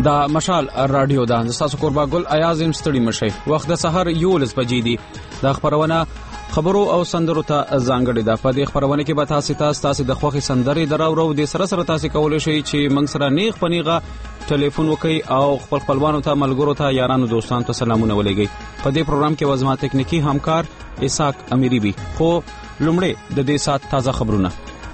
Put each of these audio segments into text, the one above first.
دا مشال رادیو ده. تاسو قربا ګل ایاز ایم ستړي مشي. وخت د سحر 11 بجې دي. دا خبرونه خبرو او سندرو ته ځانګړي ده. په دې خبرونه کې به تاسو د خوخي سندري دراورو د سره تاسو کولای شئ چې موږ سره نیغ پنیغه ټلیفون وکړئ او خپلوانو ته، ملګرو ته، یارانو، دوستانو ته سلامونه ولېږئ. په دې پروګرام کې وزما تکنیکی همکار اسحاق امیری بي. خو لومړی د دې سات تازه خبرونه.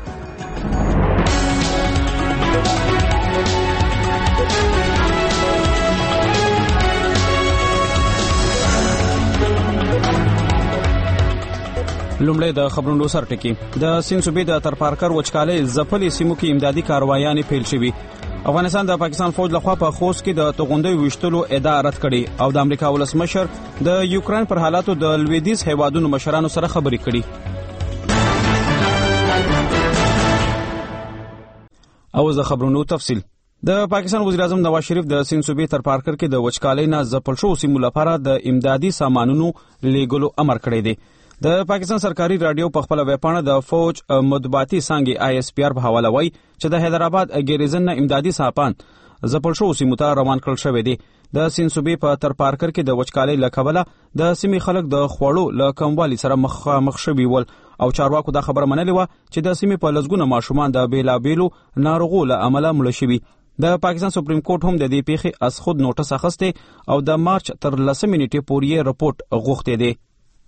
لومړی د خبرونو سر ټکی. د سیند صوبې د ترپارکر وچکالۍ ځپلې سیمو کې امدادي کاروایانې پیل شوې. افغانستان د پاکستان فوج لخوا په خوست کې د توغندۍ وشتلو ادعا رد کړې او د امریکا ولسمشر د یوکرين پر حالاتو د لویدیځ هیوادونو مشرانو سره خبرې کړې. او د خبرونو تفصیل. د پاکستان وزیر اعظم نواز شریف د سیند صوبې ترپارکر کې د وچکالۍ نه ځپل شو سیمو لپاره د امدادي سامانونو لیږلو امر کړی دی. د پاکستان سرکاري رادیو په خپل ویبپاڼه د فوج مطبوعاتي څنګه ISPR په حواله وایي چې د حیدرآباد ګریزن نه امدادي ساپان ځپل شو سیمو ته روان کړل شوی دی. د سیند صوبې په ترپارکر کې د وچکالۍ له کبله د سیمې خلک د خوړو له کموالي سره مخ شوي ول او چارواکو دا خبره منلې و چې د سیمې په لږونه ماشومان د بیلابیلو ناروغو له امله مړه شوي. د پاکستان سپریم کورټ هم د دې پیښې از خود نوټس اخیسته او د مارچ تر 10 نیټې پورې رپورټ غوښتی دی.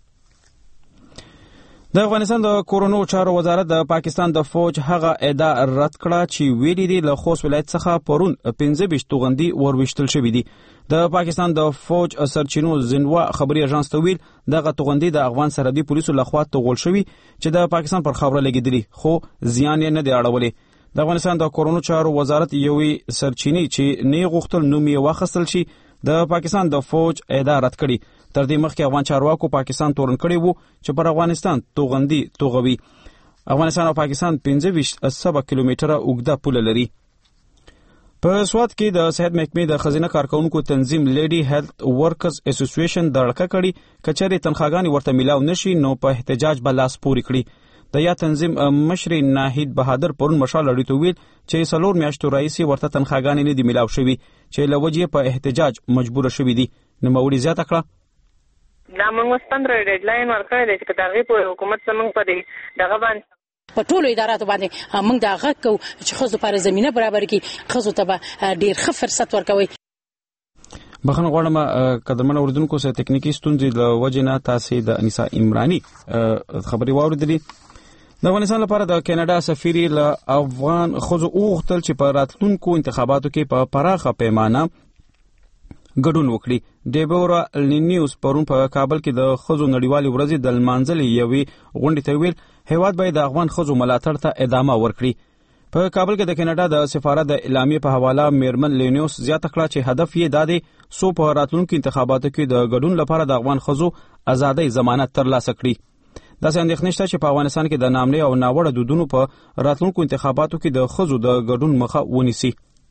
د افغانستان د کورونو چارو وزارت د پاکستان د فوج هغه ادعا رد کړه چې ویلي دي له خوست ولایت څخه پرون 15 توغندي وروشتل شوې دي. د پاکستان د فوج سرچینو زنوا خبري اژانس ته ویل دغه توغندي د افغان سرحدي پولیسو لخوا توغول شوی چې د پاکستان پر خاوره لګیدلی خو زیان یې نه دی اړولې. د افغانستان د کورونو چارو وزارت یوې سرچینې چې نه غوښتل نوم یې واخیستل شي د پاکستان د فوج ادعا رد کړي. تر دې مخکې افغان چارواکو پاکستان تورن کړی وو چې پر افغانستان توغندي توغوي. افغانستان او پاکستان 15 کیلومتره اوږده پوله لري. په سوات کې د صحت محکمې د خزینه کارکونکو تنظیم لیډي هیلث ورکرز اسوسییشن د اړکه کړي کچري تنخواګانی ورته ملاو نشي نو په احتجاج بلاس پوری کړي. د یا تنظیم مشر ناهید بهادر پرون مشال اړیتو ویل چې 4 میاشتو رئیس ورته تنخواګانی نه دی ملاو شوی چې لوجې په احتجاج مجبور شوی دي. نو موري زیاته کړه دا موږ 15 ډیډلاین ورکړی دی چې دغه په حکومت سمون په دی دغه باندې په ټولو اداراتو باندې موږ دا غږ کو چې خزو پر زمينه برابر کی خزو ته ډیر ښه فرصت ورکوي. بخښنه غواړم قدرمن اوردونکو سره تکنیکی ستونزې له وجې نه تاسو د انیسا عمرانی خبري واوریدلې. د افغانستان لپاره د کینیډا سفیر له افغان خزو اوغتل چې په راتلونکو انتخاباتو کې په پراخه پیمانه ګډون وکړي. ډیبورا لینیوس پرون په کابل کې د خزو نړیوالې ورځې د لمانځلې یوې غونډې ته ویل هیواد باید د افغان خزو ملاتړ ته ادامه ورکړي. په کابل کې د کینیډا د سفارت د اعلامیې په حواله میرمن لینیوس زیاته کړه چې هدف یې دا دی سو په راتلونکو انتخاباتو کې د ګډون لپاره د افغان خزو ازادۍ ضمانت ترلاسه کړي. داسې اندېښنه شته چې په افغانستان کې د نامنې او ناوړه دودونو په راتلونکو انتخاباتو کې د خزو د ګډون مخه ونیسي.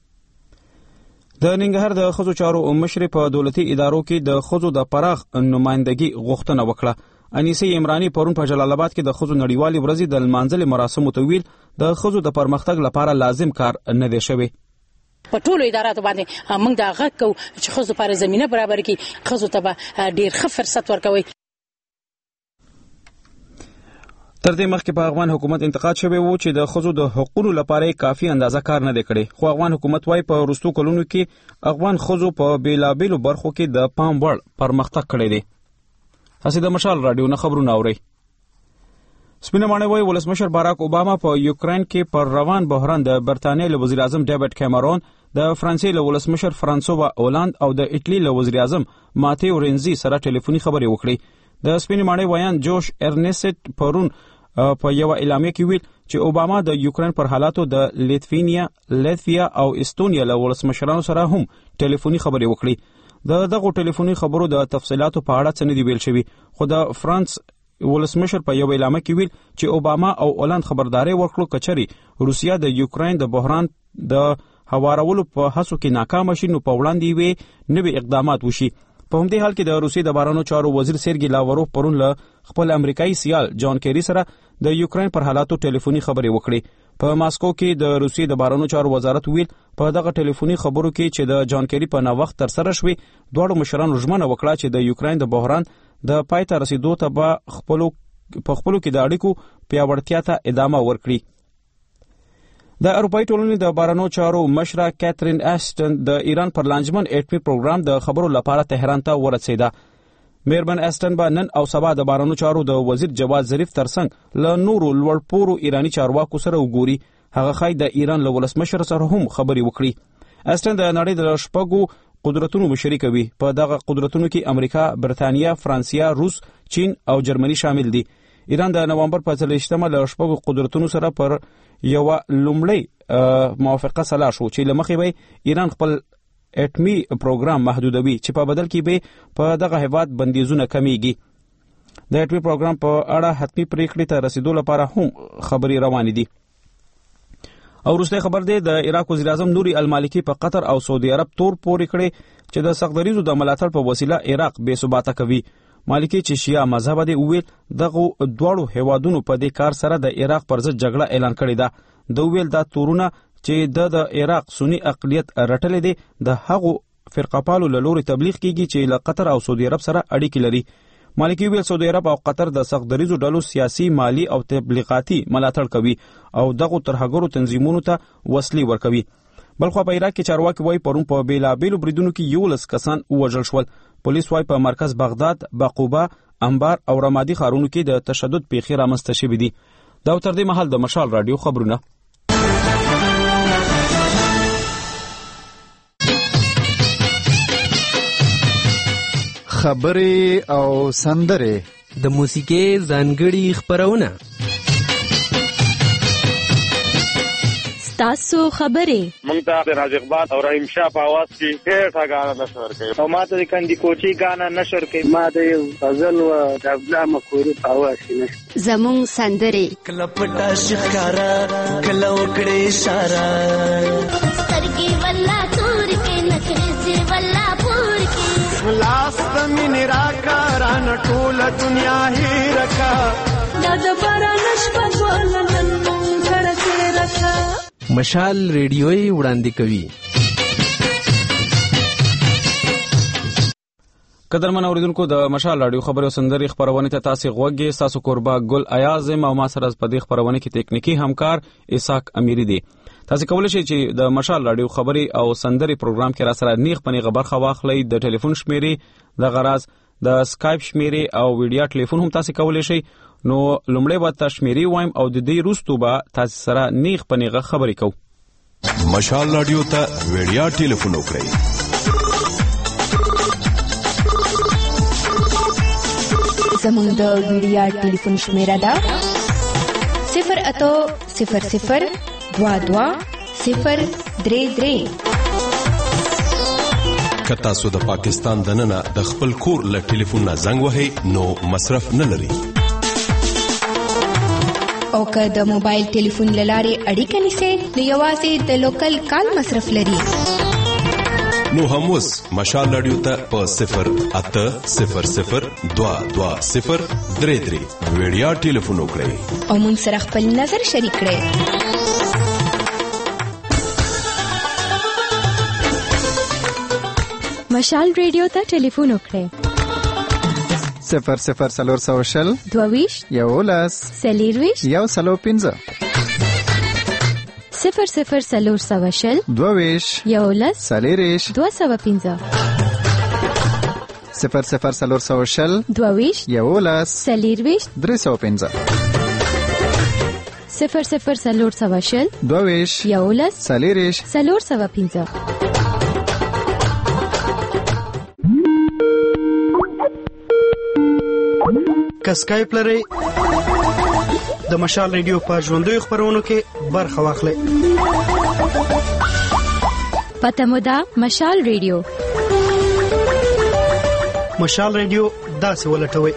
د ننګرهار د خزو چارو مشر په دولتي ادارو کې د خزو د پراخ نمائندګي غوښتنه وکړه. انیسه عمرانی پرون په جلال آباد کې د خزو نړیوالې ورځې د لمانځلې مراسمو ته ویل د خزو د پرمختګ لپاره لازم کار نه دی شوی. په ټولو اداراتو باندې موږ دا غږ کو چې خزو پر زمينه برابر کی خزو ته ډیر ښه فرصت ورکوي. تر دې مخکې په افغان حکومت انتقاد شوی وو چې د خزو د حقوقو لپاره کافي اندازه کار نه دی کړی. خو افغان حکومت وايي په وروستو کلونو کې افغان خزو په بیلابیلو برخو کې د پام وړ پرمختګ کړی دی. تاسو د مشال رادیو نه خبرونه اورئ. سپینه ماڼۍ وايي ولسمشر باراک اوباما په یوکرين کې پر روان بحران د برتانیې له وزیر اعظم ډیوډ کیمرون، د فرانسې له ولسمشر فرانسوا اولاند او د ایټلی له وزیر اعظم ماتیو رینزي سره ټلیفوني خبرې وکړي. د سپینه ماڼۍ ویان جوش ارنیسټ پرون په یو اعلامیه کې ویل چې اوباما د یوکرين پر حالاتو د لیتویا او استونیا له ولسمشرانو سره هم ټلیفوني خبرې وکړي. دغه ټلیفوني خبرو د تفصيلاتو په اړه څه نه دی ویل شوی. خو د فرانس ولسمشر په یو اعلامیه کې ویل چې اوباما او اولند خبرداري ورکړو کچري روسیا د یوکرين د بحران د هوارولو په هڅو کې ناکام شي نو په وړاندې وي نوې اقدامات وشي. په همدې حال کې د روسیې د بهرنیو چارو وزیر سرګي لاوروف پرون له خپل امریکایي سیال جان کیری سره د یوکرين پر حالاتو ټلیفوني خبرې وکړې. په ماسکو کې د روسیې د بهرنیو چارو وزارت ویل په دغه ټلیفوني خبرو کې چې د جان کیری په نوښت تر سره شوې دواړو مشرانو ژمنه وکړه چې د یوکرين د بحران د پای ته رسیدو ته به خپلو کې د اړیکو پیاوړتیا ته ادامه ورکړي. د اروپאי ټولنې د بهرنیو چارو مشره کاترین اشټن د ایران پر لانجمن اټومي پروګرام د خبرو لپاره تهران ته ورسېده. میرمن اشټن به نن او سبا د بهرنیو چارو د وزیر جواد ظریف ترڅنګ له نورو لوړپوړو ایرانی چارواکو سره وګوري. هغه خای د ایران له ولسمشر سره هم خبرې وکړي. اشټن د نړۍ د شپږو قدرتونو مشري کوي. په دغه قدرتونو کې امریکا، برتانیا، فرانسیا، روس، چین او جرمني شامل دي. ایران د نومبر په 30مه له شپږو قدرتونو سره پر یو لومړی موافقه سلا شو چې لمخې به ایران خپل اټمی پروګرام محدودوي چې په بدل کې به په دغه هیواد بندیزونه کمیږي. د اټمی پروګرام په اړه حتمی پریکړې ته رسیدو لپاره هم خبرې روانې دي. او وروسته خبر دی د عراق وزیر اعظم نوري المالکی په قطر او سعودي عرب تور پورې کړي چې د سختدریزو د ملاتړ په وسیله عراق بې ثباته کوي. مالکی چې شیعه مذهب دی ویل دغه دواړو هیوادونو په دې کار سره د عراق پر ضد جګړه اعلان کړې ده. د ویل دا تورونه چې د عراق سنی اقلیت رټلې دي د هغو فرقه‌پالو له لوري تبلیغ کیږي چې له قطر او سعودي عرب سره اړیکې لري. مالکی ویل سعودي عرب او قطر د سختدریزو ډلو سیاسي، مالی او تبلیغاتي ملاتړ کوي او دغه ترهګرو تنظیمونو ته وسلې ورکوي. بلخو په عراق کې چارواکي وایي پرون په بیلابیلو بریدونو کې 11 کسان وژل شول. پولیس وایي په مرکز بغداد، بقوبه، انبار او رمادي ښارونو کې د تشدد پیښې رامنځته شوې دي. دا تر دې مهال د مشال رادیو خبرونه. خبرې او سندرې د موسیقۍ ځانګړي خبرونه. تاسو خبرې مونږ ته د راز اقبال او رحیم شاه په आवाज کې ډېر غاڼه نشور کوي او ما ته د کندي کوچي غاڼه نشور کوي. ما د غزل او د عبدالله مکوري په आवाज کې نشته. زموږ سندرې کله پټا شکارا کله وکړې اشاره سترګې والله تور کې نخرې والله پور کې لاس زمين راکاران ټول دنیا هی رکا د بارانش په ولنن مونږ سره رکا. مشال ریډیوي وړاندې کوي. قدرمن اوریدونکو د مشال رادیو خبرو سندري خبرونه ته تاسو غوږی تاسو قربا ګل ایاز او ما سره په دې خبرونه کې ټیکنیکی همکار اسحاق امیری دی. تاسو کولای شئ چې د مشال رادیو خبري او سندري پروګرام کې را سره نیغ پنی خبر خواخلئ. د ټلیفون شمیرې د غراز د اسکایپ شمیرې او ویډیو ټلیفون هم تاسو کولای شئ. نو لومړی به تاسو شمیرې وایم او د دې وروسته به تاسو سره نیغ پنی خبرې کوو. مشال رادیو ته ویډیو ټلیفون وکړئ. زموږ د ویډیو ټلیفون شمیره ده 08000220033. که تاسو د پاکستان دننه د خپل کور له ټلیفون نه زنګ وهئ نو مصرف نه لري. او که د موبایل ټلیفون له لارې اړیکه نیسئ نو یوازې د لوکل کال مصرف لري. نو هم اوس مشال رادیو ته په 08000220033 ویډیو ټلیفون وکړئ او موږ سره خپل نظر شریک کړئ. مشال ریډیو ته ټلیفون وکړئ 00400 22 یولس سلیرویش 115 00400 22 یولس سلیریش 215 00400 22 یولس سلیرویش 315 00400 22 یولس سلیریش 315. که سکایپ لرئ د مشال ریډیو په ژوندیو خبرونو کې برخه واخلئ. پته مو ده مشال ریډیو. مشال ریډیو داسې ولټوئ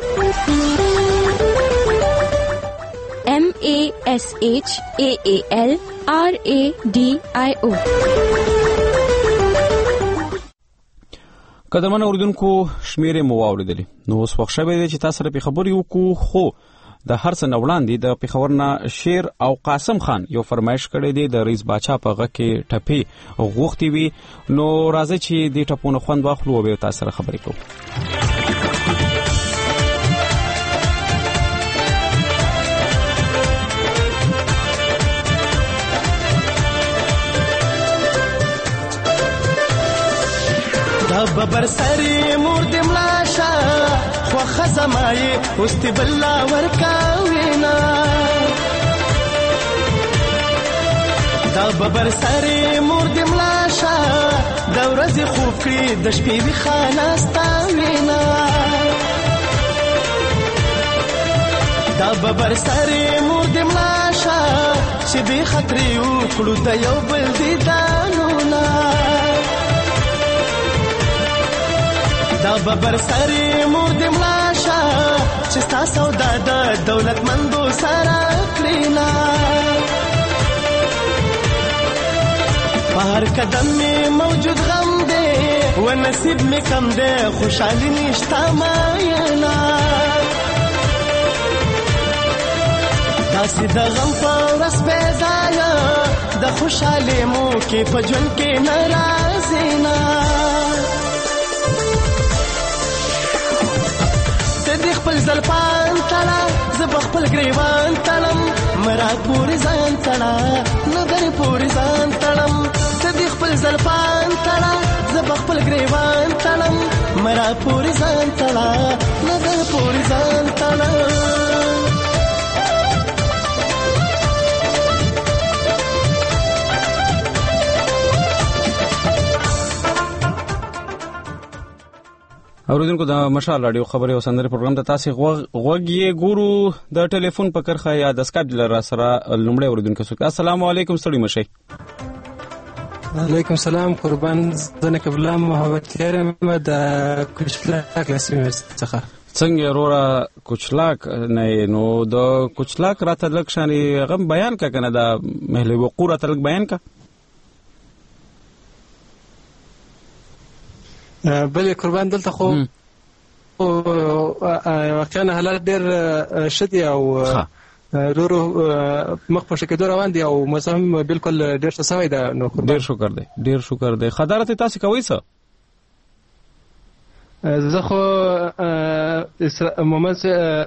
MASHAALRADIO. قدرمن اوریدونکو شمیرې مو واوریدلې نو اوس وخت شوی دی چې تاسو سره په خبرې وکړو خو د هر څه نه وړاندې د پېښور نه شیر او قاسم خان یو فرمایش کړی دی د رئیس باچا په غږ کې ټپې غوښتې وي نو راځئ چې دې ټپونو خوند واخلو او بیا تاسو سره خبرې کوو. ببر سری مور د ملاشا خو خزمای واستبلا ورکاوینا دا ببر سری مور د ملاشا د ورځې خوب کړی د شپې وی خاناستاوینا دا ببر سری مور د ملاشا چې به خطر یو کړو د یو بل دی دانونا دا ببر سری مور د ملاشا چې تاسو د دولت مندو سره کړینا هر قدم می موجود غم دی و نصیب می کم دی خوشحالی نشتا ماینا داسې د غم په ورځ بیځایه د خوشحالۍ مو کې په ژوند کې ناراضي نه خپل زلفان تړه زه به خپل ګریوان تړم مرا پورې ځان تړه نظر پورې ځان تړم ته دې خپل زلفان تړه زه به خپل ګریوان تړم مرا پورې ځان تړه نظر پورې ځان تړه اوریدونکو د مشال رادیو خبري او سندري پروګرام ته تاسو غوږی ګورو د ټلیفون په کرخه یا د سکاپ لر سره لومړی اوریدونکو څخه السلام علیکم ستړي مشي. وعلیکم السلام قربان زنه قبل محبت کرم د کوچلاک لسمه څخه څنګه رورا کوچلاک نه نو د کوچلاک راته لکشاني غم بیان کا کنه د محل وقوع راته بیان کا بلې قربان دلته خو واقعا حالات ډېر شدي او رورو مخ په شکه روان دي او موسم بالکل ډېر څه سوي ده نو ډېر شکر دی خدارت تاسو کوي څه زه خو محمد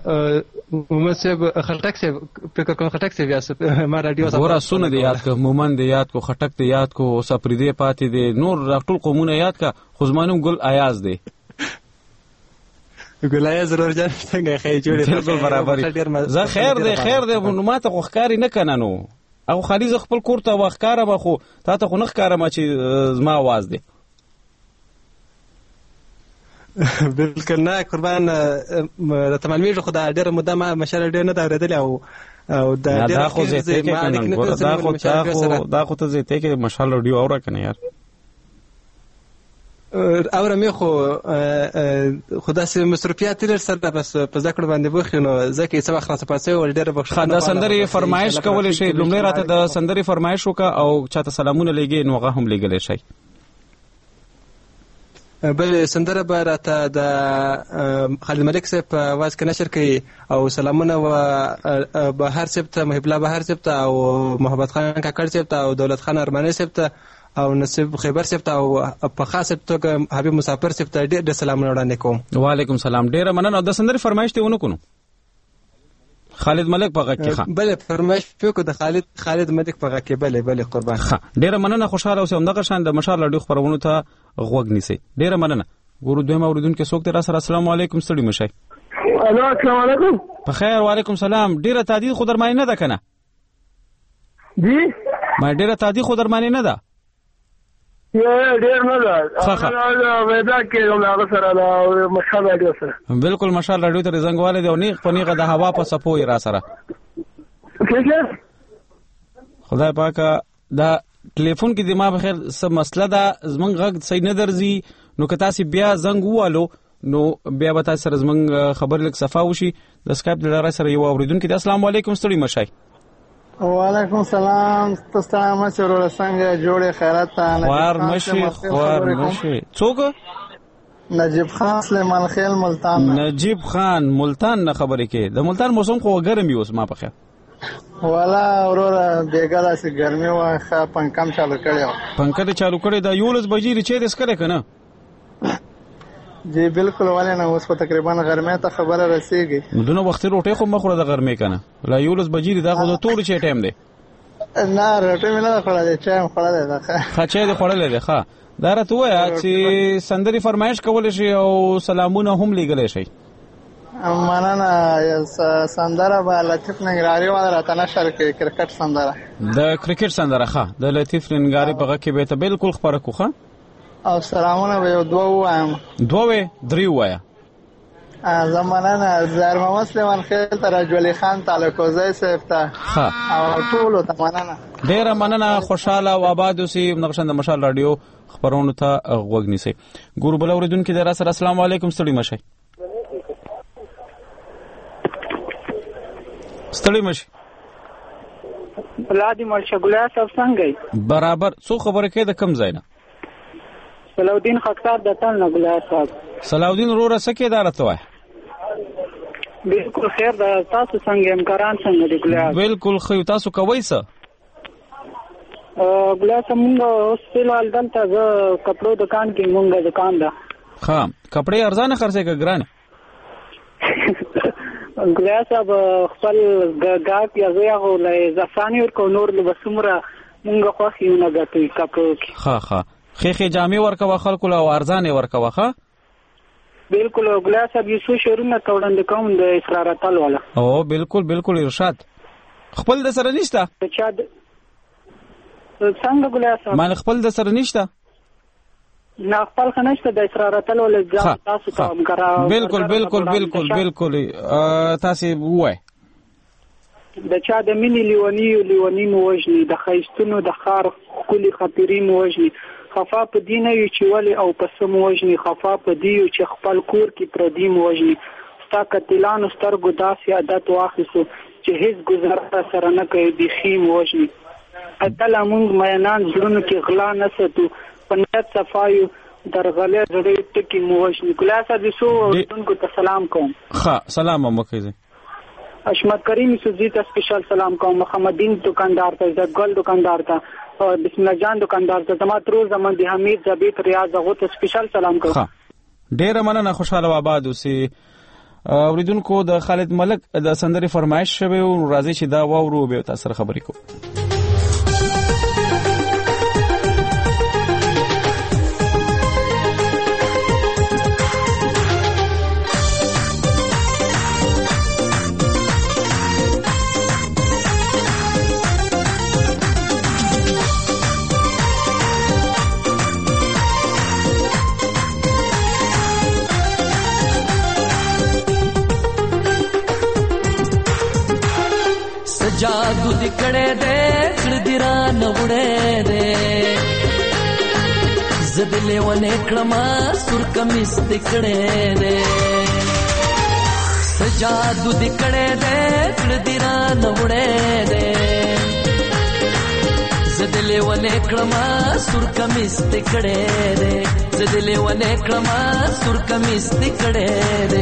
خټک سے فکر کوم خټک سے بیا ما رادیو ورا سونه دی یاد کو مومن دی یاد کو خټک دی یاد کو سپریدې پاتې دی نور ټول قومونه یاد کا خزمانو ګل ایاز دی ګل ایاز ضرور جان څنګه خې جوړه بالکل برابر زه خیر دی نو ماته خو ښکاری نه کنه نو او خالي ز خپل کور ته وښکاره ما خو تا ته خو نه ښکاره ما چې زما आवाज دی بالکل نه قربان د تمامېږي خو دا ډېر مده ما مشاله ډېر نه دا ورېدل او دا ډېر خو زه ته کې دا خو ته زه ته کې مشاله رادیو اورا کنه یار اورا مې خو خدا سي مصرفيات لري سره بس په ذکر باندې بوخینو ځکه څه وخت راځي پاتې ول ډېر بخښنه دا سندري فرمایش کول شي لومړی راته د سندري فرمایش وکا او چاته سلامونه لګي نو هغه هم لګل شي بل سندره به راته د خالد ملک صاحب په आवाज کې نشر کوي او سلامونه و بهر صاحب ته محب الله بهر صاحب ته او محمد خان کاکړ صاحب ته او دولت خان ارماني صاحب ته او نصیب خیبر صاحب ته او په خاصه توګه حبیب مسافر صاحب ته ډېر سلامونه وړاندې کوم. وعلیکم السلام ډېر مننه د سندري فرمایش ته ونکو خالد ملک په غږ کې ښه بل فرمایش پیو د خالد ملک په غږ کې بل قربان ښه ډېر مننه خوشاله اوسم دغه شان د مشال رادیو خبرونو ته غوږ نیسي ډېر مننه ګورو دویم اوریدونکو څوک تر سره السلام علیکم ستړي مشي. السلام علیکم په خیر وعلیکم السلام ډېر تعدید خو درمانی نه ده کنه جی ما ډېر تعدید خو درمانی نه ده ډېر نه ده ودا کې هغه سره د مشال رادیو سره بالکل مشال رادیو ته زنګواله دی او نیغ په نیغه د هوا په سپوي را سره خدای پاک دا ټلیفون کې د ما بخیر څه مسله ده زمونږ غږ صحیح نه درځي نو که تاسو بیا زنګ ووالو نو بیا به تاسو سره زمونږ خبر لږ صفا وشي د سکایپ لاره سره یو اوریدونکو دی السلام علیکم ستړي مشای. وعلیکم السلام تاسو ته څنګه جوړه خیرات ته خوار مشي څوک نجیب خان سلیمان خیل ملتان. نجیب خان ملتان نه خبرې کې. د ملتان موسم خو ګرم وي اوس ما په خیال. والا وروره بیګا داسې ګرمي وه، ښه پنکه چالو کړی وه. پنکه چالو کړی دا 11 بجې چې دې څکلی که نه؟ جی بالکل، ولې نه، اوس په تقریبا غرمې ته خبره رسېږي. نو دونه وختي روټۍ خو مه خوره د غرمې که نه، لا 11 بجې دا خو د توړو چای ټایم دی. نه روټۍ مې نه ده خوړلی، چای مې خوړلی ده. ښه چای دې خوړلی دی. ښه دا راته ووایه چې سندرې فرمایش کولی شي او سلامونه هم لیږلی شئ. مننه. سندره به لطیف ننګرهاري والا راته نشر کړي، کرکټ سندره. د کرکټ سندره. ښه د لطیف ننګرهاري په غږ کې به ته بالکل خپره کړو. ښه او سلامونه به یو دوه ووایم. دوه درې ووایه. زه مننه زهر محمد سلیمان خیل ته، رجولي خان تعلقوزی صاحب ته او ټولو ته مننه. ډېره مننه. خوشحاله او آباد اوسئ. همدغشان د مشال راډیو خپرونو ته غوږ نیسئ. ګورو بله اورېدونکي دی راسره. السلام علیکم. ستړي مه شئ. ستړي مه شئ. بلادي مرشګولا صاحب څنګه یې؟ برابر. څو خبرې کوې د کوم ځای نه؟ صلاحالدین خاکسار د تل نه ګلا صاحب. صلاحالدین وروره څه کې دا راته وایه؟ بالکل خیر ده. تاسو څنګه همکاران څنګه دي ګلا؟ بالکل ښه یو. تاسو کوئ څه؟ ګلا صاحب مونږ اوس فلحال دلته زه کپړو دکان کې مونږ دکان ده. ښه کپړې ارزانه خرڅوې که ګرانې؟ ګلا صاحب خپل ګاهک یا زه هغه له زعفراني ورکو، نور له به څومره مونږ خوښ یو نه ګټو کپړو کې. ښه ښې جامې ورکوه خلکو له او ارزانې ورکوه. ښه بالکل. ګلا صاحب یو څو شعرونه ته وړاندې کوم د اسرار اتل والا. او بالکل ارشاد. خپل د سره نشته؟ څنګه ګلا صاحب؟ مال خپل د سره نشته؟ نه خپل خو نشته. د اسرار اتل والا ځان تاسو ته همکارا. بالکل تاسو ووایئ. د چا د مینې لیونی مو وژني، د ښایستونو د ښار ښکلي خاطرې مو وژني. خفا په دې نه یو چې ولې او پسه مو وژني، خفا په دې یو چې خپل کور کې پردي مو وژني. ستا قتلانو سترګو داسې عادت واخیستو چې هیڅ ګزاره سره نه کوي، بیخي مو وژني. اتله مونږ مینان زړونو کې غلا نه ساتو، په نیت صفایو درغلې زړې ټکي مو وژني. ګلا صاحب څو اورېدونکو ته سلام کوم. ښه سلام هم وکړئ. اشمت کریم یوسفزي ته سپیشل سلام کوم. محمدین دکاندار ته، عزت ګل دکاندار ته، بسم الله جان دکاندار ته، زما ترور زمان دی حمید زبیت ریاض هغه ته سپیشل سلام کوم. ډیره مننه. خوشاله و آباد اوسئ. اوریدونکو د خالد ملک د سندرې فرمایش شوی او راځي چې دا واورو به تاسو سره خبرې کوو. जादू दिकड़े दे दिरा नवड़े दे जदले वने क्रमा सुर कमिस दिकड़े दे जादू दिकड़े दे दिरा नवड़े दे जदले वने क्रमा सुर कमिस दिकड़े दे जदले वने क्रमा सुर कमिस दिकड़े दे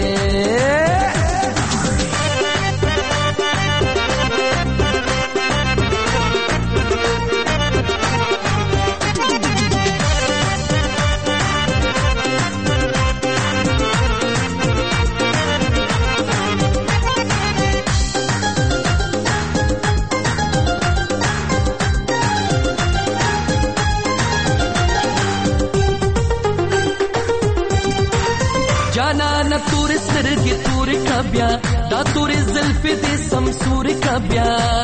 دا تور زلف دې سمسور کبیا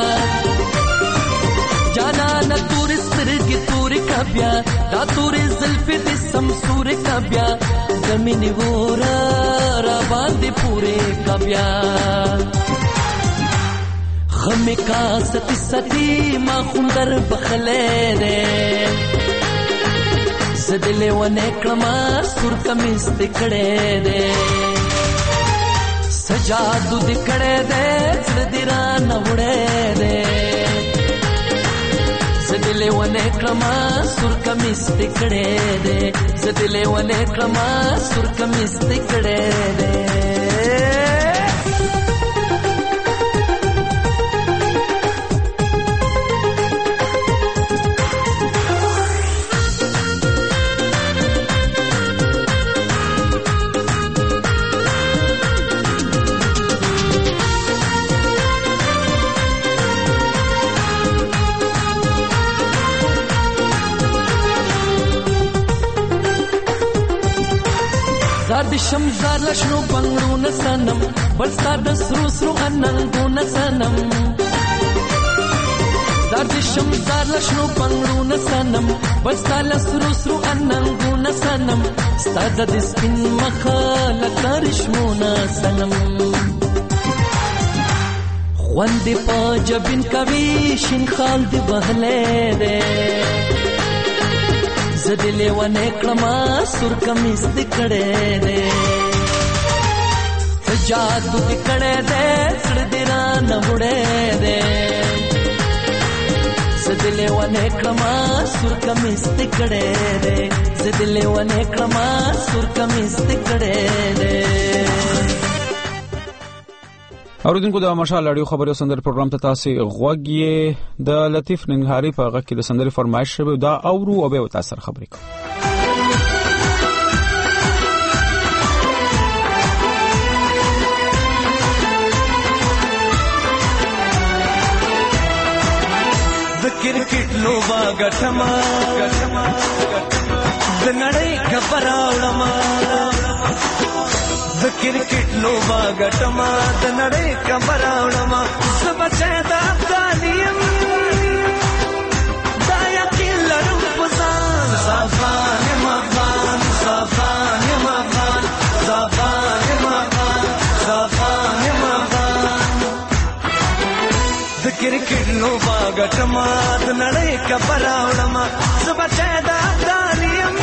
جانا ن تور سترګې تور کبیا دا تور زلف دې سمسور کبیا زمینی ور را باندې پوره کبیا غم کا ستی ستی ما خوندر بخلې دې زدلې ونه کړما سور کمیس دکړې دې जादू दिकड़े दे दिरा नवड़े दे زدلې ونه کړما سور کمیس تکړه دې زدلې ونه کړما سور کمیس تکړه دې د شمزار لشنو بنگړو نسنم بلستا د سرو سرو اننګو نسنم د شمزار لشنو بنگړو نسنم بلستا د سرو سرو اننګو نسنم ستا د سپین مخه لکه رشمو نسنم خوند په جبین کوي شین خال دی بهله ده زدلې ونه کړما سور کمیس دکړې دې جادو دکړې دې سړ دې را نه وړې دې زدلې ونه کړما سور کمیس دکړې دې زدلې ونه کړما سور کمیس دکړې دې اوریدونکو د مشال اړیو خبرو سندر پروګرام ته تاسو غوږی د لطیف ننګهاری په غږ کې د سندري فرمایش شوی دا اورو او به تاسو خبرې کوم د کرکټ لوبا غټما د نړۍ خبر اورما د کرکټ لوبا غټما د نړۍ خبر اورما سبچه د افغانیم دا یقین لرم پسان صافان مغان صافان مغان صافان مغان صافان مغان د کرکټ لوبا غټما د نړۍ خبر اورما سبچه د افغانیم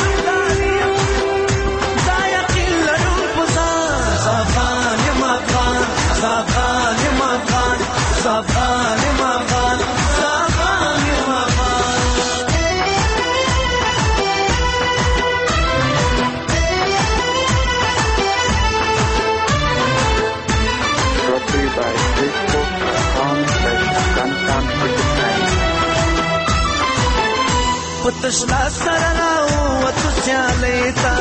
صافان مغان صافان مغان صافان مغان صافان مغان Roti by Facebook پتشلا سرناو وتسیالیتا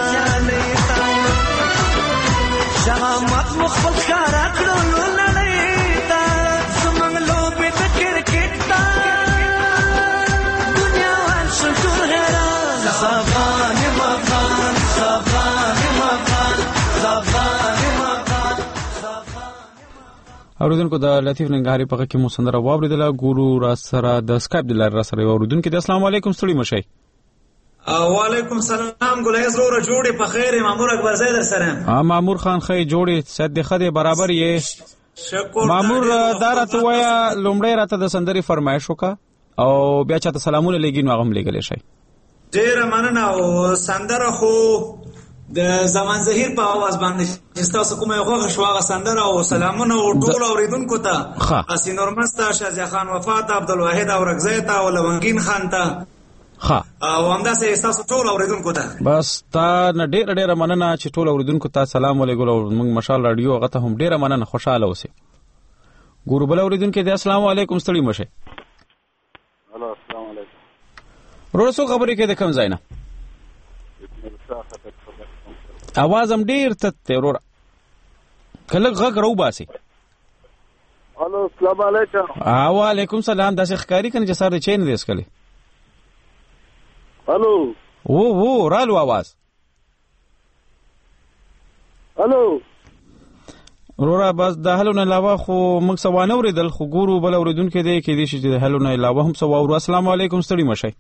شامت مخبل خارا کړو نړۍ تا زمنګ لوبې د کرکټ تا دنیا وانشل ټول حیران صافان مغان صافان مغان صافان مغان اوریدونکو د لطیف ننګهاری په غږ کې مو سندره واوریدله ګورو را سره د سکایپ د لارې را سره اوریدونکو د السلام علیکم ستړي مشئ وعلیکم السلام ګلایز روره جوړې په خیر مامور اکبر زید سره مامور خان خې جوړې صد خدای برابر یې مامور دارته ویا لومړی راته د سندري فرمایش وکا او بیا چاته سلامونه لګین واغم لګلې شي ډیر مننه او سندره خو د زمان زهیر په आवाज باندې تاسو کومه غوغه شواغه سندره او سلامونه او ټول اوریدونکو ته اسی نورمستا شازیا خان وفات عبدالواحد او رغزیت او لونګین خان ته ها او همدا سه احساس ټول اوریدونکو ته بس تا نه ډېر مننه چې ټول اوریدونکو ته سلام علیکم او موږ مشال رادیو هغه ته هم ډېر مننه خوشاله اوسئ ګورو بل اوریدونکو ته السلام علیکم ستړي مشه هلو السلام علیکم روسو خبرې کې د کوم ځای نه आवाज هم ډېر ته ورور کله غږ راو باسي هلو السلام علیکم وعلیکم سلام داسې ښکاری کنه چې سره چین دیس کله هلو وو رالو आवाज هلو ورور بس د هلو نه علاوه خو موږ سوانه اوریدل خو ګورو بل اوریدونکو دی کې دي چې د هلو نه علاوه هم سو اورو السلام علیکم ستړي مشه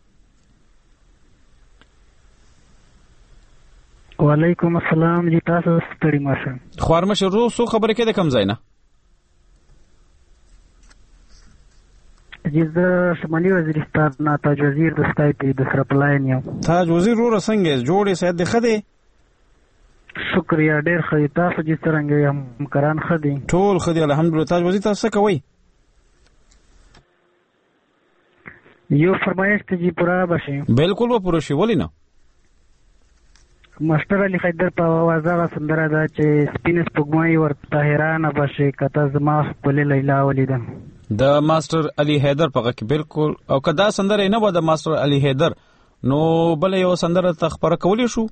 وعلیکم السلام جی تاسو ستړي مشه خوارمشه رو سو خبره کې د کم ځای نه جی د شمالي وزیرستان نه تاج وزیر د سکایپ د سره پلاین یو تاج وزیر رو څنګه جوړې سید خدي شکریا ډېر ښه تاسو چې څنګه هم کران خدي ټول خدي الحمدلله تاج وزیر تاسو کوي یو فرمایش ته جی پورا بشي بالکل به پوره شي ولې نه ماستر علي حیدر په आवाज هغه سندره ده چې سپین سپوږمۍ ورته حیرانه بشي کته زما خپل لیلا ولیده د ماستر علي حیدر په کې بالکل او کدا سندره نه و د ماستر علي حیدر نو بل یو سندره تخبره کولی شو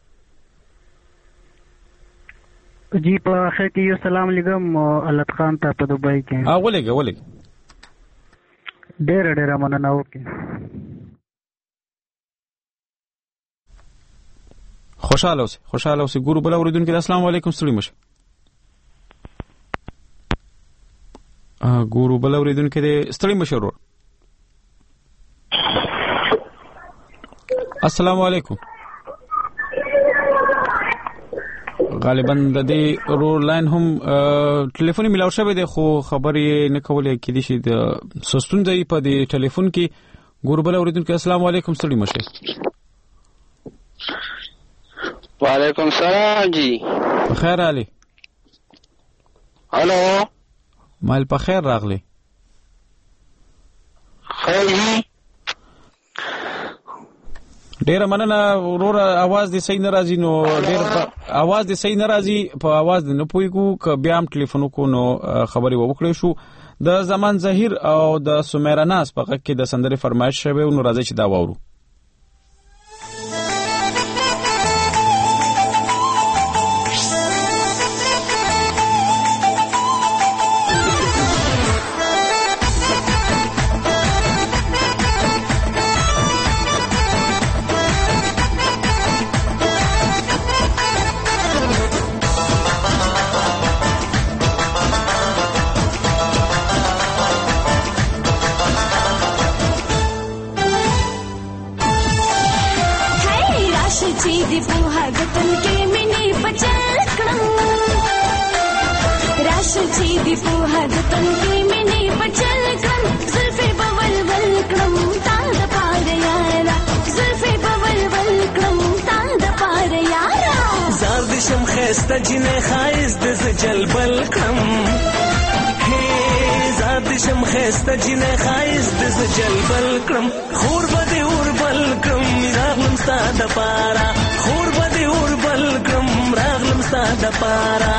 جی په اخر کې یو سلام لګم علت خان ته په دوبۍ کې ولګه ډېر مننه وکړه خوشاله اوسئ ګورو بل اوریدونکو السلام علیکم ستړي مشه ګورو بل اوریدونکو ستړي مشه ورو السلام علیکم غالبا د دې رو لاین هم ټلیفوني ملاو شوی دی خو خبرې نه کولې کېدې شي د سستون دی په دې ټلیفون کې ګورو بل اوریدونکو السلام علیکم ستړي مشه وعلیکم السلام جی بخیر علي هلو مال په خیر راغلی خیر ډیر مننه ورور आवाज دې صحیح ناراضي نو ډیر आवाज دې صحیح ناراضي په आवाज نه پويګو ک بیا هم ټلیفون کو نو خبري وکړې شو د زمان ظهیر او د سمیرا ناس په کې د سندري فرمایش شوی نو راځي چې دا وورو خسته جنې خایز د زجل بلکم زاد شم خسته جنې خایز د زجل بلکم خور بده اور بلکم راغلم ستاده پارا خور بده اور بلکم راغلم ستاده پارا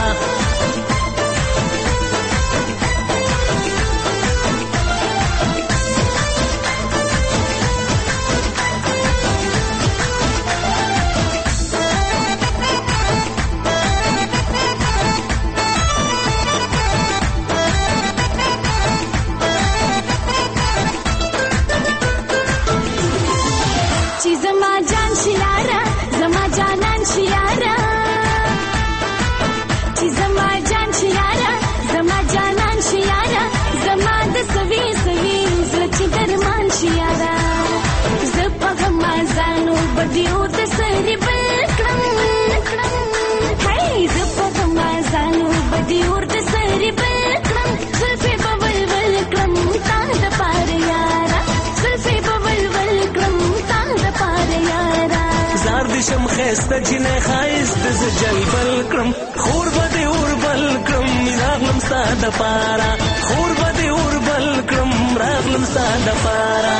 شم خسته جنې خایز د زجل بلکم خور بده اور بلکم راغلم ستاده پارا خور بده اور بلکم راغلم ستاده پارا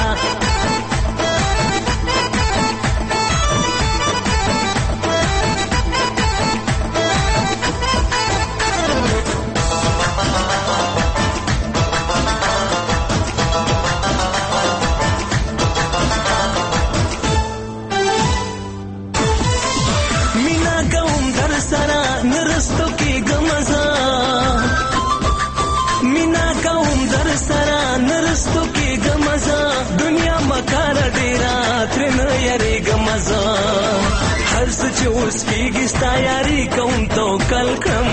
هر څه چې اوس کېږي ستا یاري کوم توکل کړم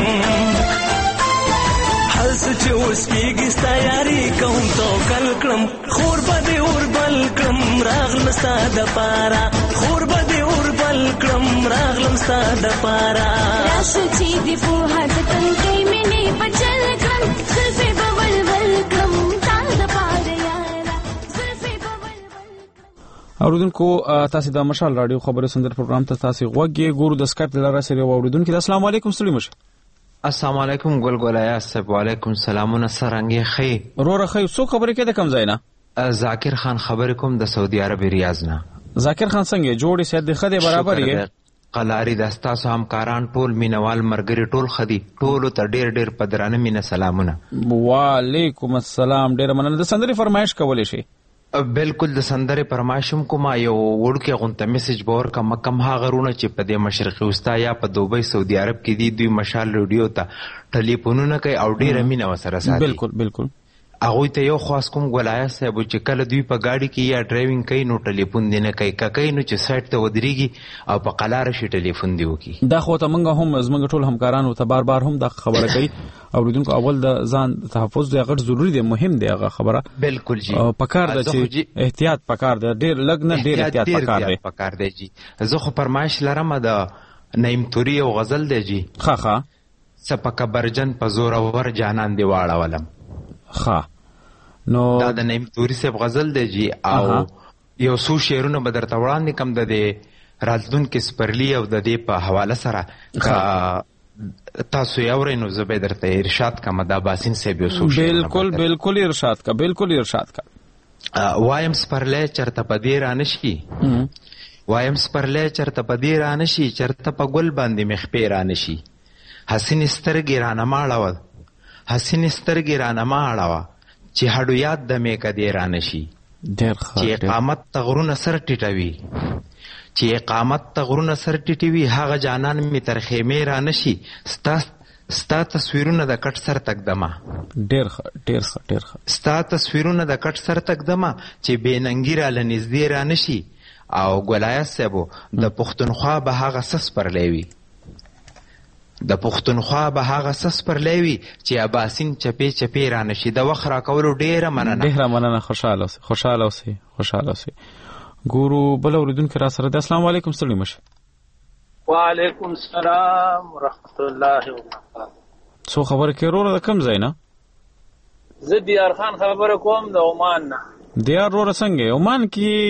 هر څه چې اوس کېږي ستا یاري کوم توکل کړم خور به دې اور بل کړم راغلم ستا دپاره خور به دې اور بل کړم راغلم ستا دپاره راشه چې دې پوهه د تنکۍ مینې په چل کړم زلفې به ولول کړم تا دپاره یاره زلفې به اوریدونکو تاسو د مشال رادیو خبري سندر پروګرام ته تاسو غوږی ګورو د سکایپ لاره سره اوریدونکو السلام علیکم سلام مشه السلام علیکم ګل ګلیا السلام علیکم سلامونه سرنګي خې روره خې سو خبرې کې د کم ځای نه ذاکر خان خبر کوم د سعودي عرب ریاض نه. ذاکر خان څنګه جوړې سید د خدای برابر یې قلاری د تاسو همکاران ټول مینوال مرګري ټول خدي ټول ته ډیر ډیر پدرانه مینه سلامونه. وعلیکم السلام. ډیر مننه. د سندري فرمایش کولای شي؟ بالکل د سندري فرمایشم کومه یو وړکه غونته میسج باور کم کم ها غرونه چې په دې مشرقي وستا یا په دوبۍ سعودي عرب کې دي دوی مشال ریډیو ته ټلیفونونه کوي او ډیر مینه وسره ساتي. بالکل هغه ته یو خاص کوم ګولای صاحب چې کله دوی په گاډي کې یا ډرایوینګ کوي نو ټلیفون دی نه کوي ککې نو چې سایت ته ودرېږي او په قلار شي ټلیفون دی وکي. دا خو ته منګه هم زمنګ ټول همکارانو ته بار هم دا خبره کوي اوریدونکو اول د ځان تحفظ دی غټ ضروری دی مهم دی هغه خبره. بالکل جی پکار دی چې احتیاط پکار دی ډیر لګ نه ډیر احتیاط پکار دی جی. زه خو فرمایش لرم د نعیم توری او غزل دی جی. خا سپک برجن په زور اور جانان دی واړولم. خا نو دا د نعیم توری صاحب غزل دی جی او یو څو شعرونه به درته وړاندې کم د دې راتلونکي سپرلي او د دې په حواله سره تاسو یې اورئ نو زه به درته ارشاد کم دا باسین صاحب یو څو شعرونه. بالکل ارشاد کا. وایم سپرلی چرته په دې رانشي وایم سپرلی چرته په دې رانشي چرته په ګل باندې مخپې رانشي حسین سترګې رانه ماړوه چې هډو یاد د میکه دی رانشي چې اقامت ته غرونه سر ټیټوي هغه جانان می تر خیمې رانشي ستا تصویرونه د کټ سر تکدمه ستا تصویرونه د کټ سر تکدمه چې بې ننګي را لنږدې رانشي او ګولایه صاحبو د پښتونخوا به هغه سس پرلی وي چې اباسین چپې رانشي. د وخت راکولو ډیره مننه. خوشحاله اوسئ. ګورو بل اوریدونکو را سره د السلام علیکم ستړي مشه. وعلیکم السلام ورحمت الله وبرکاته. څو خبره کې وروره د کم ځای نه؟ زه دیار خان خبره کوم د عمان نه. دیار وروره څنګه؟ عمان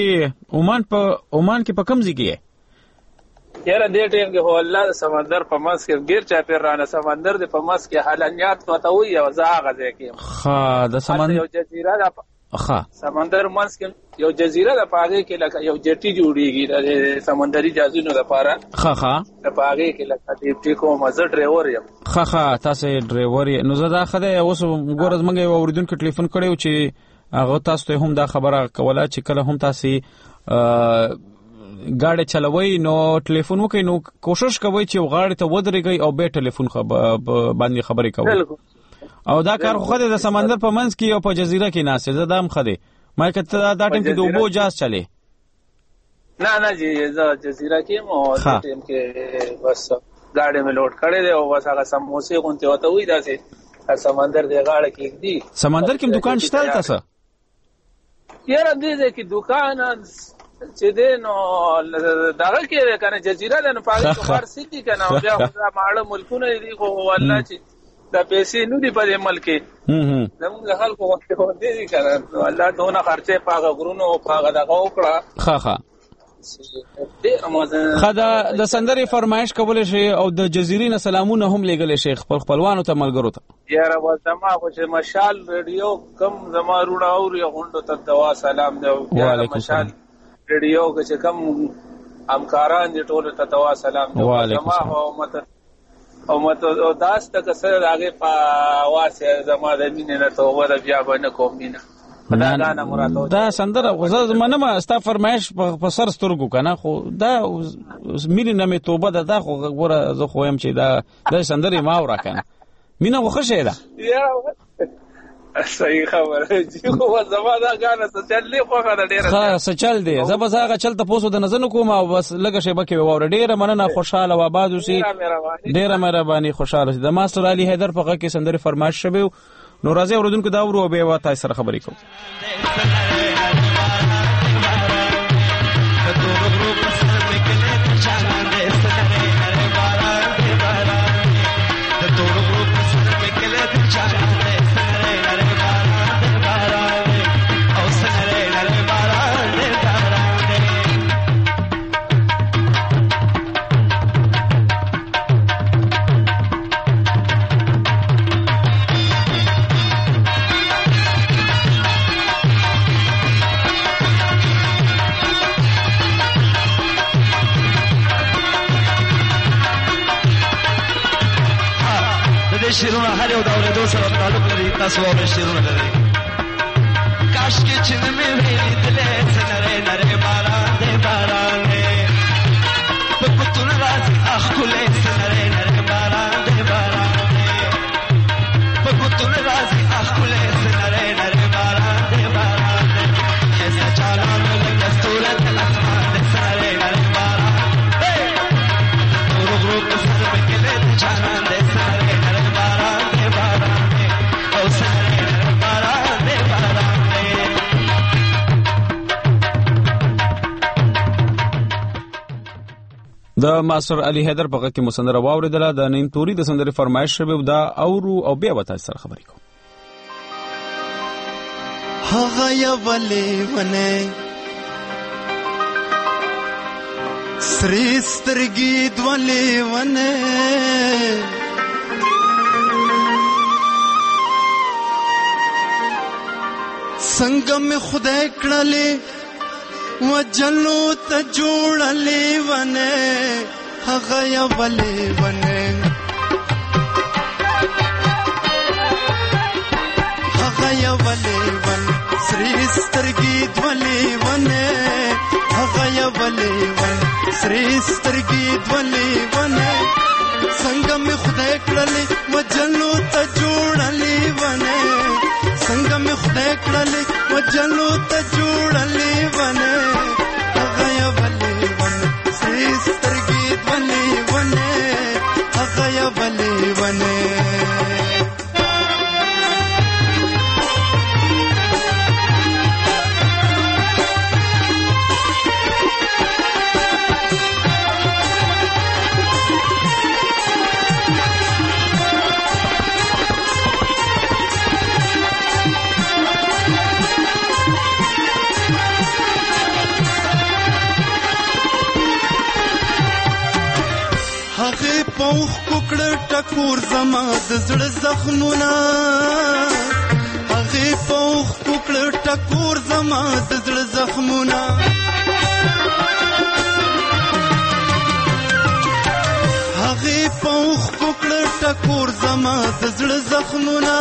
کې په کم ځای کې یاره دې ټیم کې هو الله د سمندر په منځ کې غیر چاپیر رانه سمندر د په منځ کې حلنیات وته وي او زه هغه ځای کې د سمندر یو جزیره ده. سمندر منځ کې یو جزیره ده پاګه کې لکه یو جټي جوړیږي د سمندري جهازونو لپاره. د پاګه کې لکه دې ټیکو مزه ډرایور یم. تاسو ډرایور یې نو زه دا خدای اوس ګورز منګه یو اوریدونکو ټلیفون کړو چې هغه تاسو ته هم دا خبره کوله چې کله هم تاسو गाड़ी चलوي نو ټلیفون وکي نو کوشش کوي چې غاړه ته ودرېږي او به ټلیفون باندې خبرې کوي او دا کار خو د سمندر په منځ کې او په جزیره کې ناسه زده هم خده ما کته دا ټیم کې دوبو جاز چلے نه جی زه جزیره کې مو ټیم کې بس गाड़ी में लोड کړي دی او بس هغه سموسې غونته وته وې داسې سمندر دی غاړه کې دی. سمندر کې دکان شته تاسو یاره دې کې دکان چې دینو دغه کې کنه جزیره ده نو پاره فارسی دي کنه بیا ماړه ملکونه دي خو والله چې د پیسې نو دی په ملک کې زموږ خلکو وخت دي کنه الله دونه خرچه پاغه غرونو پاغه دغه وکړه. خدا د سندري فرمایش کول شي او د جزیرې نه سلامونه هم لګل شي خپلوانو ته ملګرو ته. یاره وزما خو چې مشال ریډیو کم زما روړه او غونډو ته دوا سلام دی. وعلیکم السلام. ریډیو کې کم همکاران دي ټول ته دوا سلام دی. زما او مت او داس ته کسر هغه په واسه زما د مینې نه توبه د بیا باندې کوم مینه دا سندره غوځه منم استا فرمایش په سر سترګو کنه خو دا مینې نه مې توبه ده خو غوړه زه خو يم چې دا سندره ما ورا کنه مینه خو شه ده. صحیح خبره جی خو زما دا غانه سچلې خو غاړه ډیره سچل دی زب زاغه چلته پوسو د نزن کوم او بس لګه شبه کې وره ډیره مننه خوشاله و آباد اوسې ډیره مهرباني خوشاله د ماستر علي حیدر په کې سندره فرمایش شوه نو راځي اوردونکو دا ورو به وا تاسو سره خبرې کوم. شیرونه هر یو د اورېدو سره تعلق لري تاسو واورئ شیرونه لري کاشکې چې نه مې وې لیدلې څه نری نری باران دی باران دی په ګوتونو راځي ښکلی څه نری نری باران دی باران دی په ګوتونو راځي ښکلی څه نری نری باران دی باران دی ښایسته چالانو لکه ستوری د اسمان دی څه نری نری باران دی نورو غرو په سر مې کلی د جانان دی څه نری نری باران دی باران دی او څه نری نری باران دی باران دی د ماسر علي حیدر په غږ کې مو سندره واورېدله د نیم توري د سندرې فرمایش شوی دا اورو او بیا به تاسو سره خبرې کوو هغه یولې ونه سرې سترګې دولې ونه څنګه مې خدای کړلې وجلو ته جوړلې ونه هغه یولې ونه هغه یولې ونه سرې سترګې دولې ونه هغه یولې ونه سرې سترګې دولې ونه څنګه مې خدای کړلې وجلو ته جوړلې ونه څنګه مې خدای کړلې وجلو ته جوړلې ونه هغه یولې ونه سرې سترګې دولې ونه هغه یولې ونه پوخ کوکړه ټکور زما د زړه زخمونه هغه پوخ کوکړه ټکور زما د زړه زخمونه هغه پوخ کوکړه ټکور زما د زړه زخمونه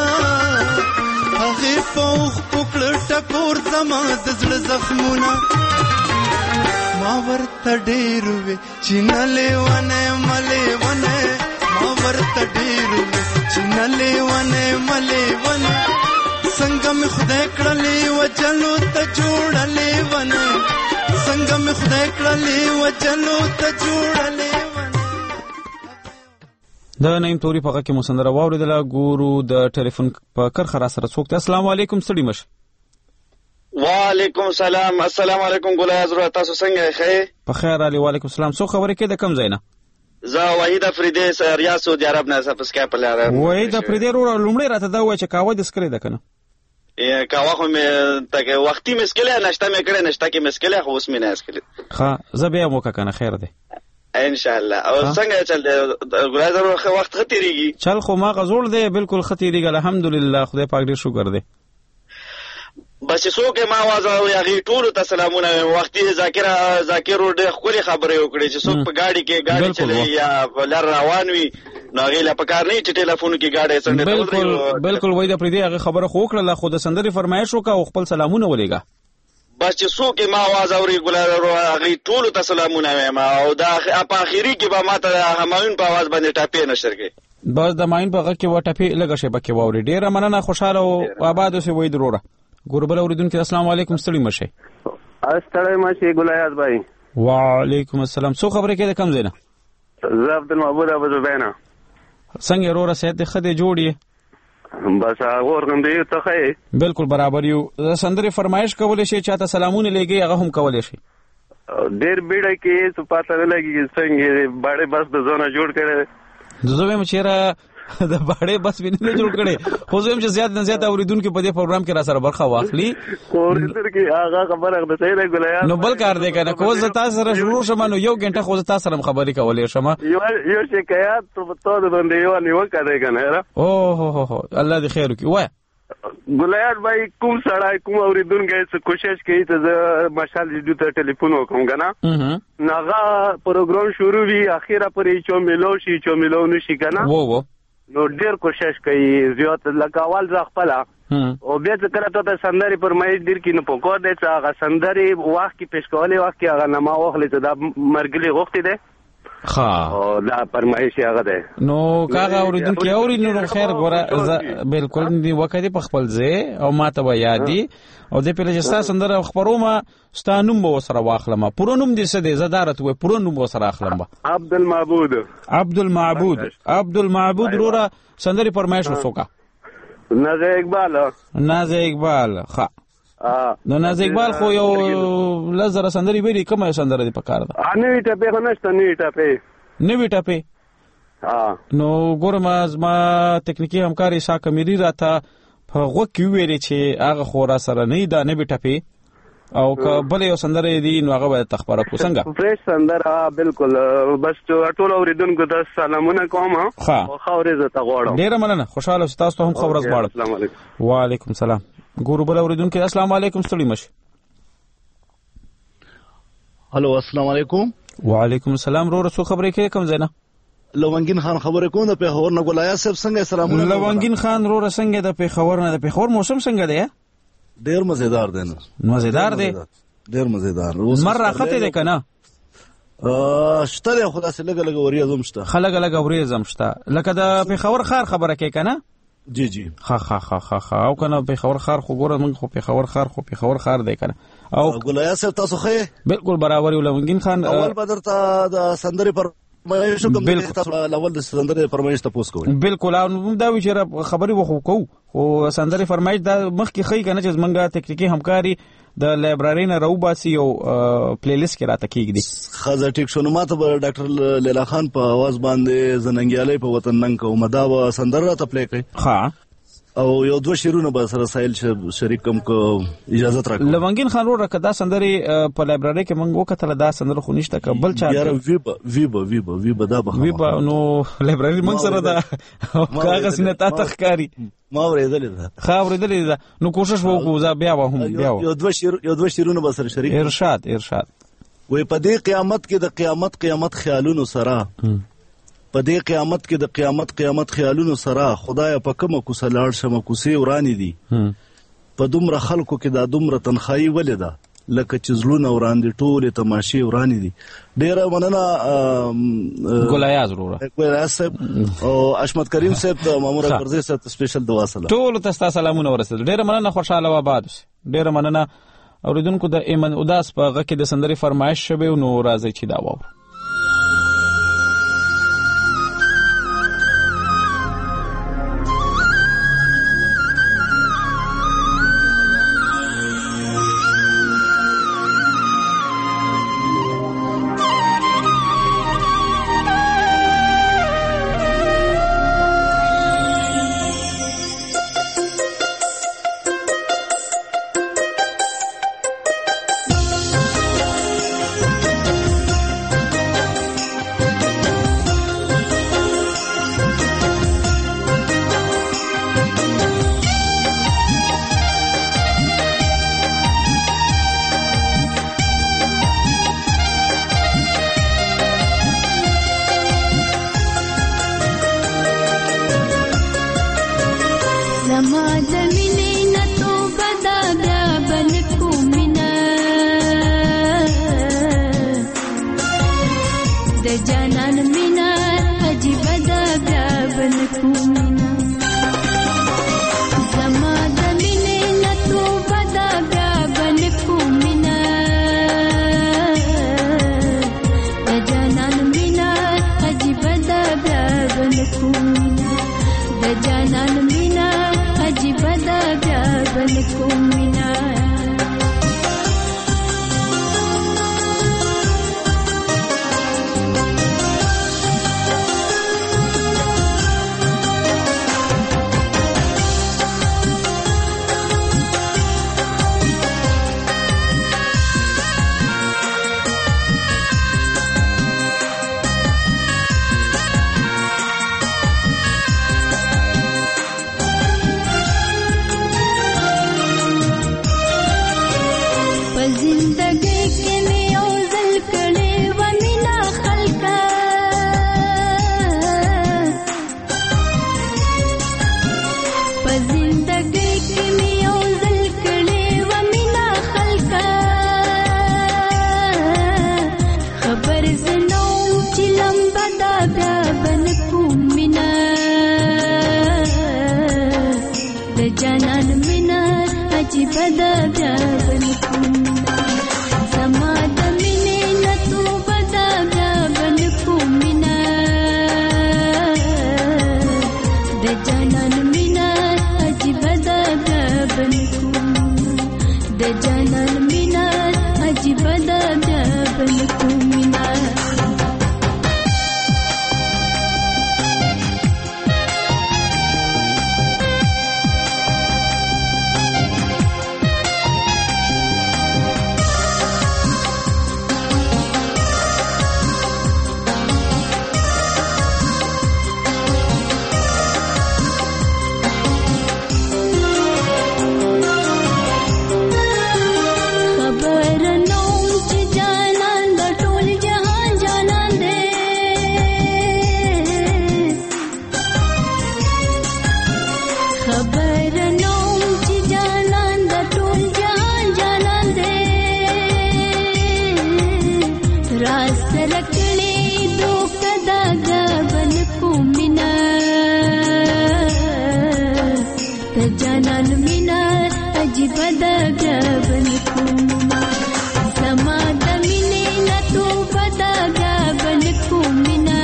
هغه پوخ کوکړه ټکور زما د زړه زخمونه ما ورته ډېر وې چې نه لیونه ملې ونه ما ورته ډېر وې چې نه لیونه ملې ونه څنګه مې خدای کړلې وجلو ته جوړلې ونه څنګه مې خدای کړلې وجلو ته جوړلې ونه د نیم توري په غږ کې مو سندره واورېدله ګورو د ټلیفون په کرښه را سره څوک دی السلام علیکم ستړي مشه وعلیکم السلام السلام علیکم ګلای حضرت تاسو څنګه ښه په خیر علي وعلیکم السلام څو خبرې کې د کم ځای نه زه وحید افریدی ریاض سعودي عرب نه په سکایپ لاره وحید افریدی لومړی راته دا وای چې قهوه د سکرې ده کنه قهوه خو مې تګ وختي مسکله نشته مې کړې نشته کې مسکله خو اوس مې نه اسکله ښه زه بیا مو کنه خیر دی ان شاء الله او څنګه چل دی ګلای حضرت وخت ختیریږي چل خو ما غزول دی بالکل ختیریږي الحمدلله خدای پاک ډیر شکر دی بس څوک ما आवाज او یغی ټول ته سلامونه وختي ذاکر ډېر خولي خبرې وکړي چې څوک په گاډي کې گاډي چلي یا لار روان وي نو غیله په کار نه چې ټلیفون کې گاډي څنګه بالکل وای د پردي هغه خبره خو کړله خو د سندري فرمایش وکاو خپل سلامونه ولېګا بس چې څوک ما आवाज اوري ګلای هغه ټول ته سلامونه ما او دا په اخیری کې به ماته همایون په आवाज باندې ټاپې نشر کې بس د ماین په غږ کې و ټاپې لګه شي بکې ووري ډیره مننه خوشاله او آباد اوسې وای دروره ګوربل اوریدونکو السلام علیکم ستړي مشه ستړي مشه ګلایات بھائی وعلیکم السلام څو خبرې کې د کم زینه زه عبد المعبود ابو زبینا څنګه وروره سید خدای جوړی بس اور کوم دی ته خې بالکل برابر یو سندري فرمایش کولې شي چاته سلامونه لګي هغه هم کولې شي ډېر بیړه کې څه پاتہ نه لګي څنګه باړې بس د زونه جوړ کړي زه هم چیرې د باړې بس وینې جوړ کړي خو زه هم چې زیات نه زیات اوریدونکو په دې پروګرام کې را سره برخه واخلي اوریدل کې هغه خبره ده صحیح ده ګلیا نو بل کار دی کنه کو زه تاسو سره شروع شمه نو یو غنټه خو تاسو سره خبرې کولې شمه یو شکایت ته باندې یو نیو کړی کنه او هو الله دې خیر وکړي وای ګلیا بھائی کوم سړی کوم اوریدونکو څه کوشش کوي ته مشال دې ته ټلیفون وکوم کنه ناغه پروګرام شروع وی اخیره پرې چو ملو نشي کنه وو نو ډیر کوشش کوي زیات لکه اول ځ خپل او بیا چې کله ته سندري فرمایش ډیر کې نو په کور دی چې هغه سندري وخت کې پیش کولې وخت کې هغه نما واخلې چې دا مرګلي غوښتي دی او دا فرمایش هغه دی نو کاغه اوریدونکو اوري نو خیر ګوره بالکل دی وکړي په خپل ځای او ماته به یادي او د پیلجستا سندره خبرومه ستانوم به سره واخلم پرونوم دې څه دی زدارت و پرونوم به سره اخلم عبدالمعبود رورا سندري فرمایش وسوکا ناز اقبال ها نو ناز اقبال خو یو لزر سندري ویلي کومه سندره دی پکار ده نوې ټپه خنشته نوې ټپه نو ګورم ما تکنیکی همکاري شاکه مری راته په غوږ ویلي چې هغه خو را سره نه دا نوې ټپه او بل یو سندره دی نو هغه به تخبره کو څنګه فریش سندره بالکل بس ټول اوریدونکو ته سلامونه کوم او خورې زته غواړم ډیره مننه خوشاله تاسو ته هم خبر غواړم السلام علیکم وعلیکم السلام ګورو بل اوریدونکو السلام علیکم ستړي مش هلو السلام علیکم وعلیکم السلام رو رسو خبرې کې کوم زینا لونګین خان خبرې کوم د پیښور نه ګلایات صاحب څنګه سلامونه لونګین خان رو رسنګ د پیښور نه د پیښور موسم څنګه دی ډیر مزیدار دی مزیدار دی ډیر مزیدار مر راخته دی کنه شته خدا سره لګ وریځم شته خلګ لګ وریځم شته لکه د پیښور خار خبره کې کنه جی ها او کنه پیښور خار خو ګوره من خو پیښور خار دی کنه او ګلیا صاحب تاسو خې بالکل برابر ولونګین خان اول بدرته د سندري پر اول د سندري فرمایش ته پوس کوي بالکل او دا ویچره خبري وخو کو خو سندري فرمایش دا مخکې خې کنه چې منګه تکنیکی همکاري د لایبرری نه راوباسي او پلی لیست کې راته کېږي خزه ټیک شنو ماته ډاکټر لیلا خان په आवाज باندې زننګیالي په وطن نن کوم دا و سندره راته پلی کوي ها او یو دوه شیرونه به سره سایل شریکم کو اجازه راکړه لونګین خان ورو کدا سندري په لایبرری کې مونږ وکړه دا سندره خو نشته کبل چا یار ویبا دا به ویبا نو لایبرری مونږ سره دا کاغذ نه تا تخکاری ما ورېدلې ده نو کوشش وکړو بیا یو دوه شیرونه به سره شریک ارشاد وې په دې قیامت کې د قیامت خیالونو سره په دې قیامت کې د قیامت خیالونو سره خدای په کومه کوڅه لاړ شم کوڅې ورانی دي په دومره خلکو کې دا دومره تنخواهي ولې ده لکه چې زړونه وړاندې ټولې تماشې ورانی دي ډیره مننه ګلایاز وروره صاحب او اشمت کریم صاحب ته مامور پرځې صاحب سپیشل دعا سلام ټول تاسو سلامونه ورسېدل ډیره مننه خوشاله و آباد ډیره مننه اوریدونکو د ایمن اداس په غږ کې د سندري فرمایش شوه نو راځي چې دا وو جانان مینا عجیب ده غبن کوما زما د مینې نه توبه ده غبن کومنا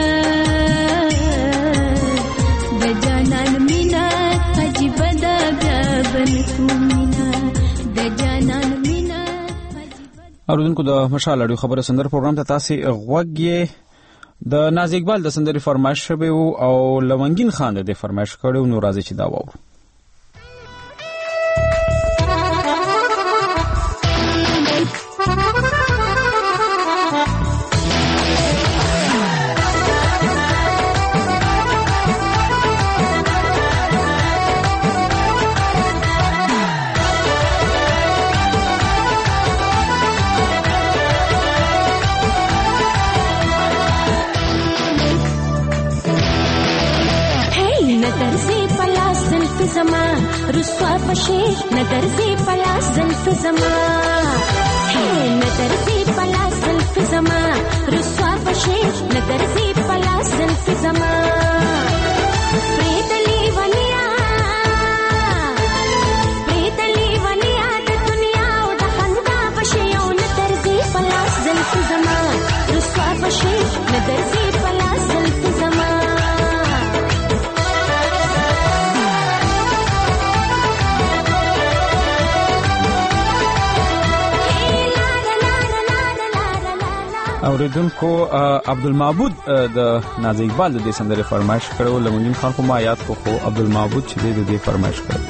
د جانان مینا عجیب ده غبن کومنا د جانان مینا. اوریدونکو د مشال اړیو خبره سندر پروګرام ته تاسو غوږی د ناز اقبال د سندري فرمایش شوی او لونګین خان د فرمایش کړو نو راځي چې دا وورو. زما رسوا پشي نظر زي پلاس زلف زما نظر زي پلاس زلف زما رسوا پشي نظر زي پلاس زلف زما پریتلی ونیا د دنیا او د خندا پشي او نظر زي پلاس زلف زما رسوا پشي نظر زي پلاس زلف زما. اوریدونکو عبدالمعبود د ناز اقبال د سندري فرمایش کړو لمنین خان کو ما یاد کو خو عبدالمعبود چې د دې فرمایش کړو.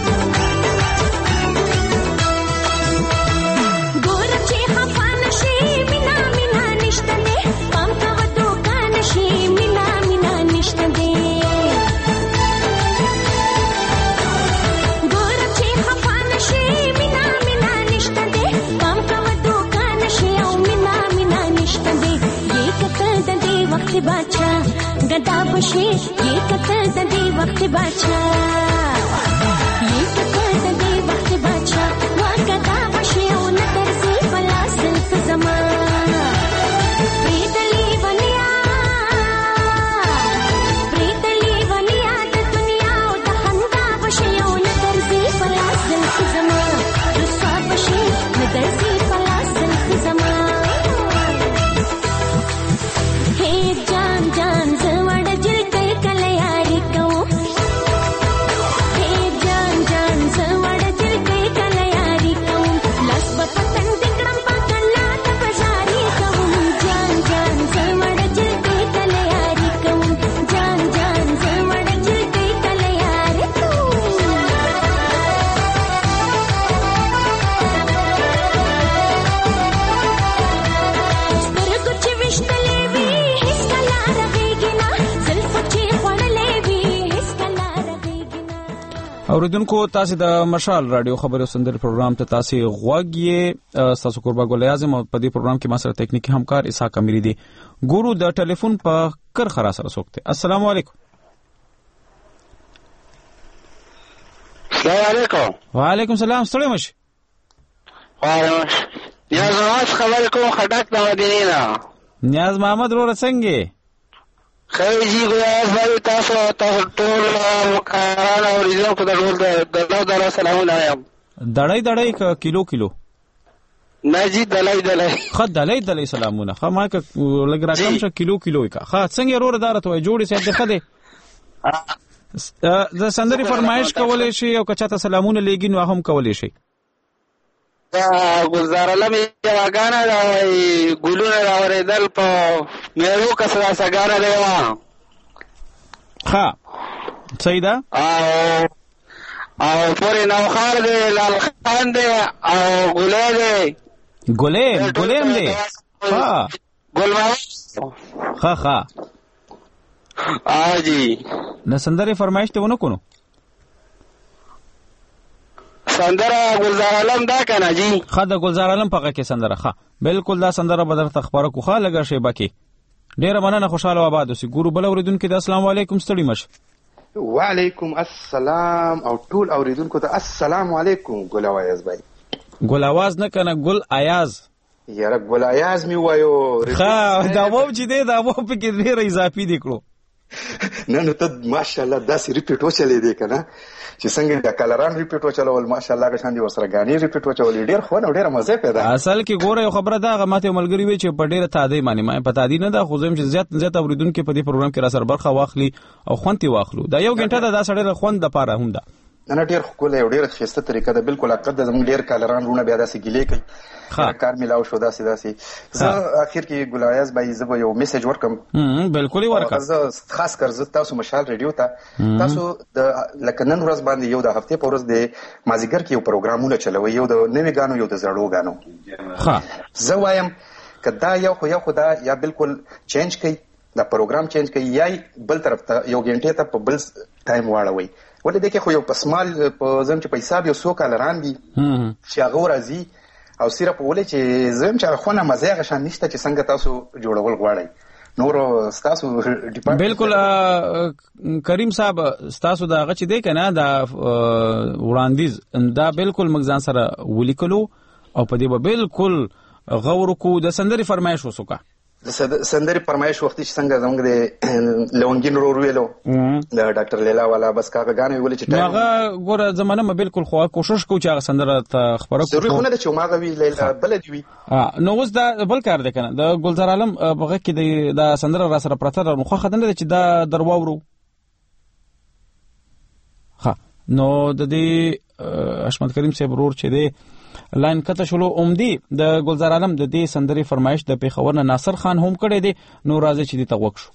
बाचा गदा बशे ये कतल दे वक्त बाचा ये कतल दे वक्त बाचा वा गदा बशे ओ नजर से पला सिल्फ जमा प्रीतली वनिया द दुनिया ओ द खंदा बशे ओ नजर से पला सिल्फ जमा रुसवा बशे नजर से पला सिल्फ जमा. जान जवड़ जिल कई कलयारी कहूँ हे जान जवड़ जिल कई कलयारी कहूँ लस बपतन दिगड़म पकड़ना तपजारी कहूँ जान जवड़ जिल कई कलयारी कहूँ जान जवड़ जिल कई कलयारी कहूँ कुछ विश्तले भी اوریدونکو تاسو د مشال رادیو خبرو سندري پروګرام ته تاسو غوږی تاسو قربا ګل اعظم په دې پروګرام کې ما سره ټیکنیکی همکار اسحاق امیری دی. ګورو د ټلیفون په کر خرا سره سوکته. السلام علیکم. السلام علیکم. وعلیکم السلام. ستړي مش یا زما خبر کوم خټک د مدینې نه نیاز محمد رو رسنګي خیجی ګویا زوی تاسو ټول مکاران او ریزو په ډول د سلامونه یم. دړای کیلو ناجی دلای خد دلای سلامونه خه ما ک لګ راکم ش کیلو کا خه څنګه رور دارته وای جوړی سي دغه ده د سندري فرمایش کولې شي او کچا ته سلامونه لګین و هم کولې شي. گلزارلم یو غانا دا ګلونه راوړېدل په میرو کسره سګاره دی وا ها سیدا او پورې نو خار دی لال خان دی او ګلیم دی ها ګلما ها جی نه سندري فرمایش ته ونه کونو سندره گلزار عالم دا کنه جی خدا گلزار عالم پکې کې سندره ښه بالکل دا سندره بدر تخبره کو خاله لګر شي باکي ډیر مننه خوشاله آباد اوسې ګورو بل اوریدونکو ته السلام علیکم ستړي مش وعلیکم السلام او ټول اوریدونکو ته السلام علیکم ګل اواز بای ګل اواز نه کنه ګل ایاز یاره ګل ایاز می وایو ښه دا وو چې دی دا وو په کې ډیر اضافي دی کړو نن ته ماشاءالله داسې ریپیټ وچلې دی کنه چې څنګه د کلران ریپیټ وچلول ماشاءالله غشان دي ورسره غاني ریپیټ وچول ډیر خو نه ډیر مزه پیدا. اصل کې ګوره یو خبره دا غمته ملګری وی چې په ډیره تادی معنی ما پتا دی نه دا خو زم چې زیات اوریدونکو په دې پروګرام کې را سره برخه واخلي او خوندي واخلو دا یو غنټه دا سړی خوند د پاره هم ده نه ډیر خو له ډیر خسته طریقه ده بالکل عقد زموږ ډیر کالران رونه بیا داسې ګیلې کوي کار ملاو شو داسې زه اخر کې ګلایاز بای زه یو میسج ورکم بالکل ورکم زه خاص کر زه تاسو مشال ریډیو ته تاسو د لکه نن ورځ باندې یو د هفته په ورځ د مازیګر کې یو پروګرامونه چلوي یو د نوې غانو یو د زړو غانو زه وایم کدا یو خدا یا بالکل چینج کوي دا پروګرام چینج کوي یا بل طرف ته یو غنټه ته په بل ټایم واړوي ولې دغه خو یو پسمال په زم چې پیسې به سو کالران دي چې هغه راځي او صرف ولې چې زم چې خونه مزه غشان نشته چې څنګه تاسو جوړول غواړئ نور تاسو ډیپارټمنټ بالکل کریم صاحب تاسو دا غچ دی کنه دا وړاندیز دا بالکل مګزان سره ولیکلو او په دې به بالکل غور کو د سندري فرمایش وسوکا د سندري فرمایش وخت چې څنګه زموږ د لونګین رور ویلو د ډاکټر لیلا والا بس کاغه غانې ویل چې هغه ګوره زمانه ما بالکل خو کوشش کو چې هغه سندره ته خبره ضروري خو نه چې ماغه وی لیلا بلد وی نو اوس دا بل کار دی کنه د ګلزار عالم بغه کې د سندره را سره پرتر نو خو خدانه چې دا درواورو ها نو د دې اشمت کریم صاحب ورور چې دی لاین کته شلو اومدي د ګلزار عالم د دې سندري فرمایش د پیښور نه ناصر خان هم کړی دی نو راځي چې دې توقع شو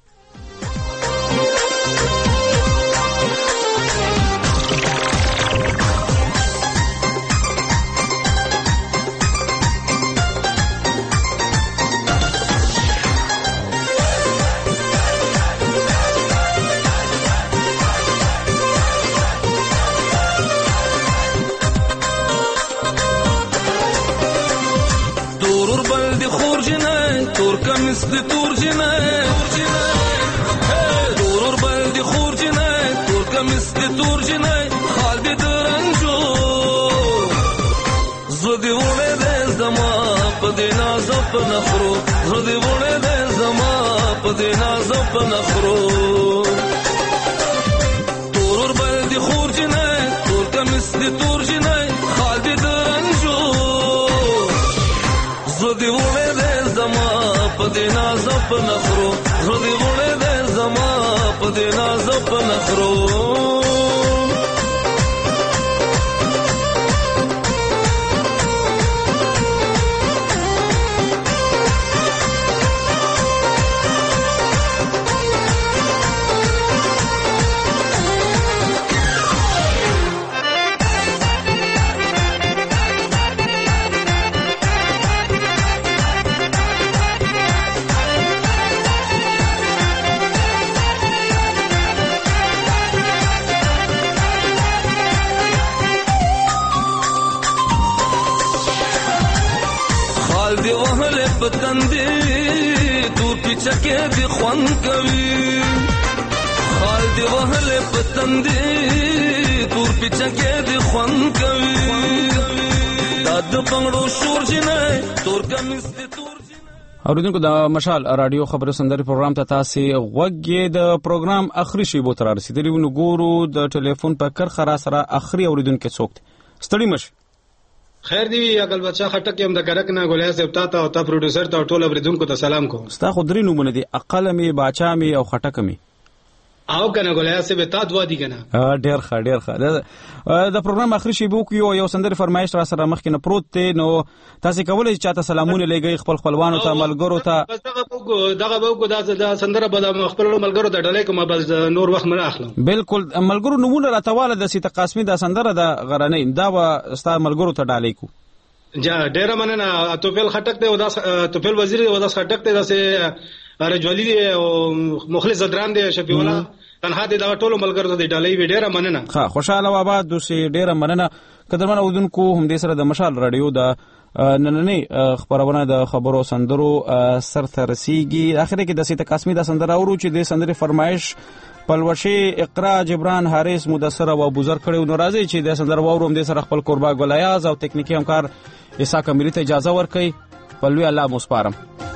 مثل تور جنای دورور بلدی خور جنای تور که مثل تور جنای خال دی درنجو زدی وڑه ده زما پدی نازا پا نخرو زدی وڑه ده زما پدی نازا پا نخرو دورور بلدی خور جنای تور که مثل تور جنای خال دی درنجو زدی وڑه ده زما پدی نازا پا نخرو زدی وڑه ده زما پدی نازا پا نخرو پتندې تور پیچکه دی خوان کوي خال دی وهله پتندې تور پیچکه دی خوان کوي داد پنګړو شور جنې تور کمیس دی تور اوریدونکو د مشال رادیو خبرو سندري پروګرام ته تاسو غوږی د پروګرام اخري شی بو تر رسیدلی نو ګورو د ټلیفون په کر خرا سره اخري اوریدونکو څوک ستړي مش خیر دی اګل بچا خټک یم د کرک نه ګولیا صاحب ته او ته پروډوسر ته ټول اوریدونکو ته سلام کوم ستا خو درې نومونه دي اقل می باچا می او خټک می او کنه ګولیا صاحب ته دوا دي کنه ډیر ښه د پروګرام اخري شی بو یو سندري فرمایش را سره مخ کې نه پروت ته نو تاسو کولای چې چاته سلامونه لګي خپل خپلوانو ته ملګرو ته دغه وګو د سندره به خپل ملګرو ته ډلې کوم بس نور وخت نه اخلم بالکل ملګرو نمونه راتواله د سیت قاسمی د سندره د غرنې دا و ستا ملګرو ته ډالې کو جا ډیر مننه توفیل خټک ته او د توفیل وزیر او د خټک ته داسې رجولی او مخلص زدران دی شفیع الله تنها دې دا ټول ملګرو ته ډالې وی ډیره مننه ها خوشاله و آباد دوی ډیره مننه قدرمن اودونکو هم دې سره د مشال رادیو د نننې خبرونه د خبرو سندرو سرته رسیږي اخر کې د سیت قاسمی د سندره اورو چې د سندري فرمایش پلوشي اقرا جبران حارث مدثر او ابوذر کړي نو راځي چې د سندره وروم د سره خپل قربا ګلیاز او تکنیکی همکار عیسی کمری ته اجازه ورکړي پلوي الله مو سپارم